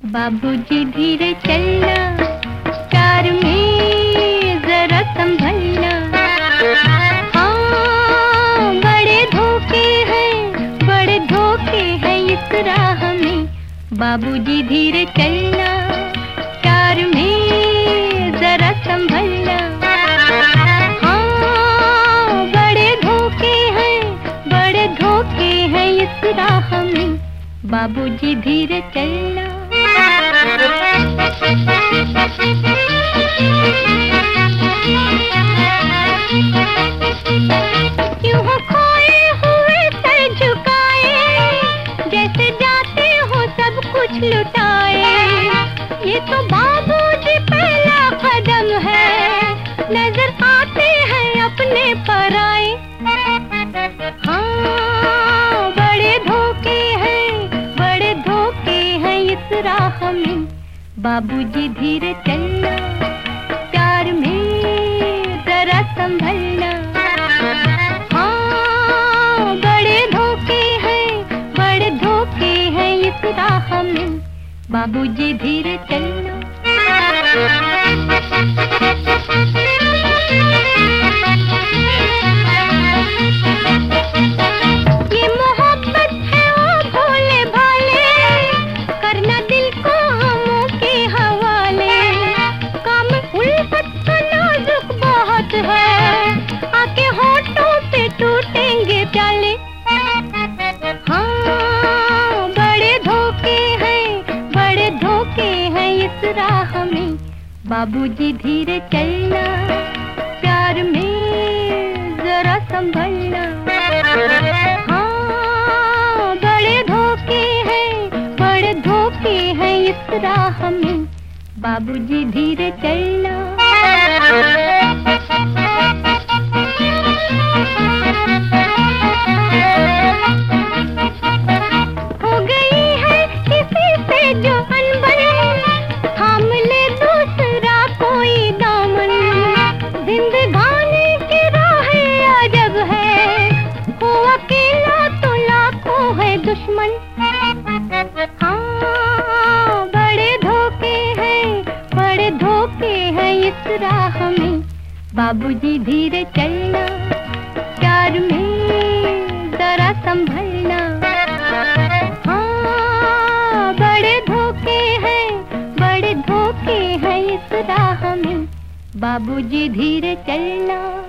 बाबूजी धीरे चलना, प्यार में जरा संभलना। हाँ, बड़े धोखे हैं इस राह में। बाबूजी धीरे चलना, प्यार में जरा संभलना। हाँ, बड़े धोखे हैं इस राह में। बाबूजी धीरे चलना। क्यों हो खोए हुए सर झुकाए, जैसे जाते हो सब कुछ लुटाए। ये तो बाबूजी पहला कदम है, नजर आते हैं अपने पराए। हाँ, बड़े धोखे हैं इस राह में। बाबूजी धीरे चलना, प्यार में जरा संभलना। हाँ, बड़े धोखे हैं इस राह में। बाबूजी धीरे चलना। ये मोहब्बत है ओ भोले भाले, करना दिल को हमों के हवाले। काम उल्फत का नाजुक बहुत है, आके होठों पे टूटेंगे प्याले। हाँ, बड़े धोखे हैं इस राह में। बाबूजी धीरे चलना, प्यार में जरा संभलना। हाँ, बड़े धोखे हैं इस राह में। बाबूजी धीरे चलना। हो गई है किसी से जो अनबन, थाम ले दूसरा कोई दामन। जिंदगानी की राह अजब है, वो अकेला तो लाखों है दुश्मन। हाँ, बड़े धोखे हैं इस राह में। बाबूजी धीरे चलना, प्यार में जरा संभलना। हाँ, बड़े धोखे हैं इस राह में। बाबूजी धीरे चलना।